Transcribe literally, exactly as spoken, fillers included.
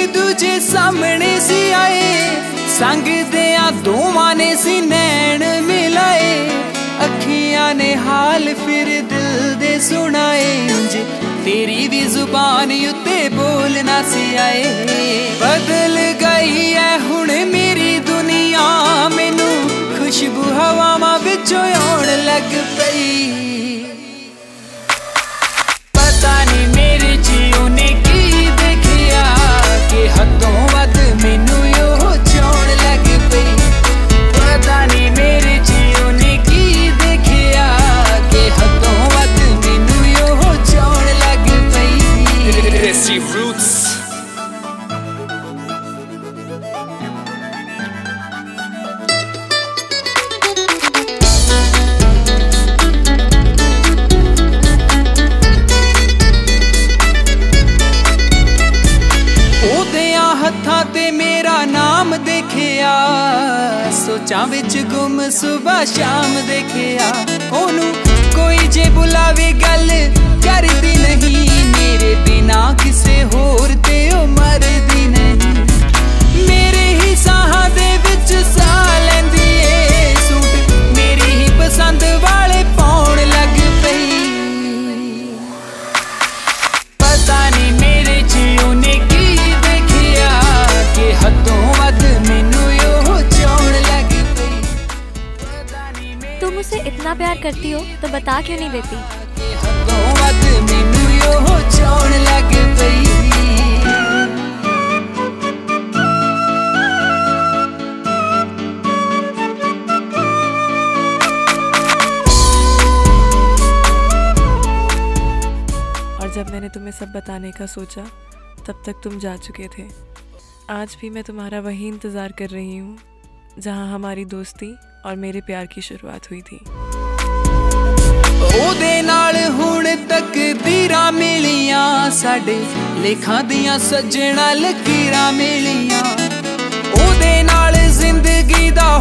दूजे सामने सी आए, संग दिया दोवां ने सी नैन मिलाए। अखियां ने हाल फिर दिल दे सुनाए, उंज तेरी भी जुबान उत्ते बोलना सी आए। बदल गई है हुण मेरी दुनिया, मैनू खुशबू हवावां विचों आउण लग पई। पता नहीं मेरे च उन्हें की देखिया कि हदों वध मैनू ओह चाउण लग पई। पता नहीं मेरे च उन्हें की देखिया कि हदों वध मैनू ओह चाउण लग पई। Desi Roots हत्थां ते मेरा नाम देखिया, सोचां विच गुम सुबह शाम देखिया। ओनू कोई जे बुलावे गल करदी नहीं, मेरे बिना किसे होर ते ओ मरदी नहीं। मेरे ही साहां दे विच साह लैंदी ए, सूट मेरी ही पसंद वाले पाउण लग पई। पता नहीं मेरे च उन्हें की हदों वध मैनू ओह चाउण लग पई। तुम मुझसे इतना प्यार करती हो तो बता क्यों नहीं देती? हदों वध मैनू ओह चाउण लग पई। और जब मैंने तुम्हें सब बताने का सोचा तब तक तुम जा चुके थे। आज भी मैं तुम्हारा वही इंतज़ार कर रही हूँ जहाँ हमारी दोस्ती और मेरे प्यार की शुरुआत हुई थी। ओदे नाल हुण तकदीरां मिलियां, साडे लेखां दियां सज्जणा लकीरां मिलियां। ओदे नाल जिंदगी दा